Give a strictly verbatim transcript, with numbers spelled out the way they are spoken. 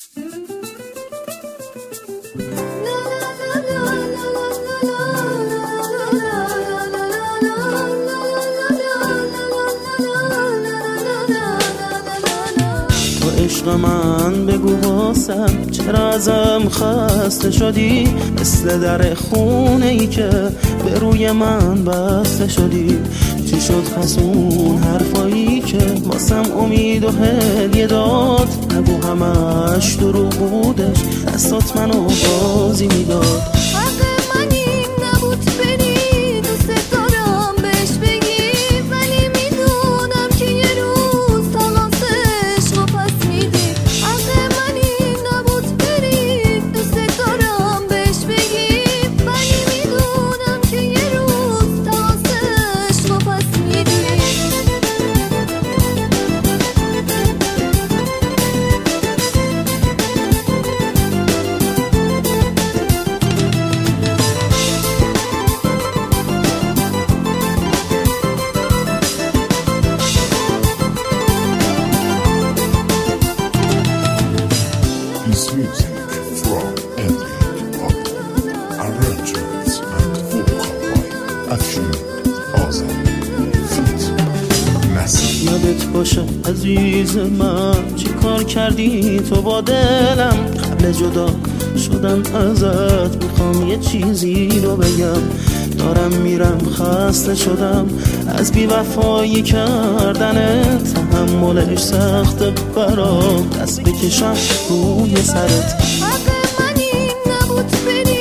عشق من بگو باسم چرا ازم خسته شدی؟ مثل در خونه ای که به روی من بسته شدی. چی شد پس اون حرفایی که واسم امید و هدیه داد؟ نگو همش دروغ بودش، دستات منو بازی میداد. His music from Elliot Pop, arrangements and vocal by Afshin Azami Fit Nasir. یادت باشه عزیز من چی کار کردی تو با دلم؟ قبل جدا شدن ازت میخوام یه چیزی رو بگم. دارم میرم خسته شدم از بی‌وفایی کردنت، تحملش سخته برام، دست بکشم روی سرت. حق من این نبود بری